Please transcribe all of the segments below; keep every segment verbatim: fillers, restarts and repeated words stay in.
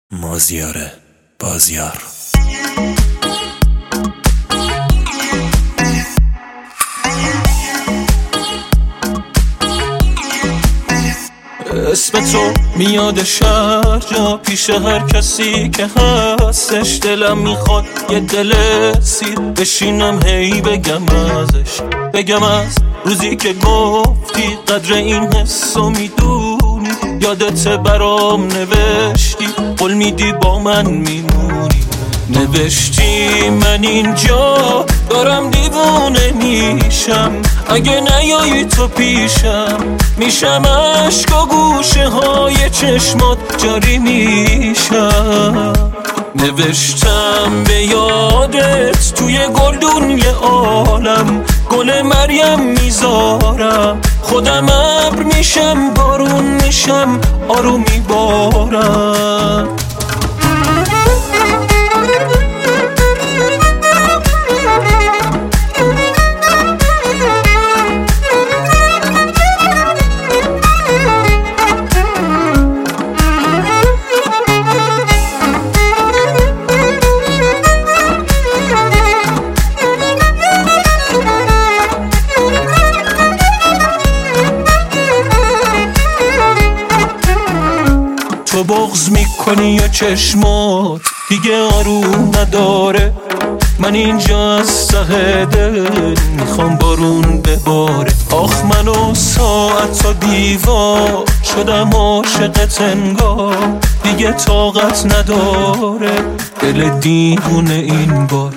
مازیار بازیار. اسم تو میاد شهر جا پیش هر کسی که هستش. دلم میخواد یه دل سیر بشینم هی بگم ازش، بگم از روزی که گفتی قدر این حسو میدونی. یادت برام نوشتی قول میدی با من میمونی. نوشتی من اینجا دارم دیوونه میشم، اگه نیایی تو پیشم میشم عشق و گوشه های چشمات جاری میشم. نوشتم به یادت توی گلدون یه عالم، گل مریم میذارم خودم ابر میشم بارون میشم آروم میبارم. تو بغض میکنی یا چشمات دیگه آروم نداره. من اینجا از ته دل میخوام بارون بباره. آخ منو ساعت تا دیوار شدم عاشقت انگار، دیگه طاقت نداره دل دیوونه این بار.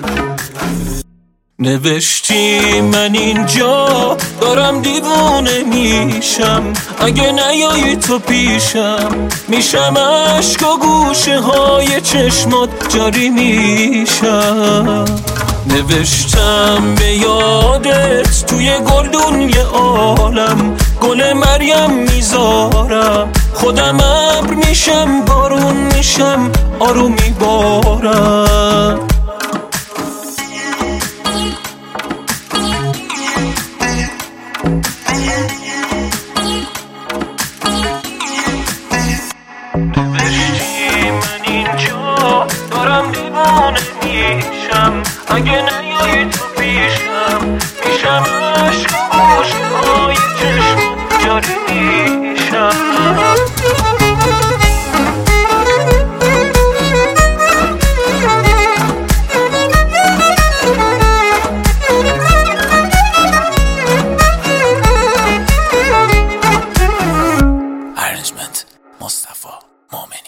نوشتی من اینجا دارم دیوونه میشم، اگه نیایی تو پیشم میشم عشق و گوشه های چشمات جاری میشم. نوشتم به یادت توی گلدون یه عالم، گل مریم میذارم خودم ابر میشم بارون میشم آروم میبارم. نوشتی من اینجا دارم دیوانه میشم، اگه نیایی تو پیشم میشم عشق و گوشه های چشم جاری میشم. Arrangement مصطفی مومن.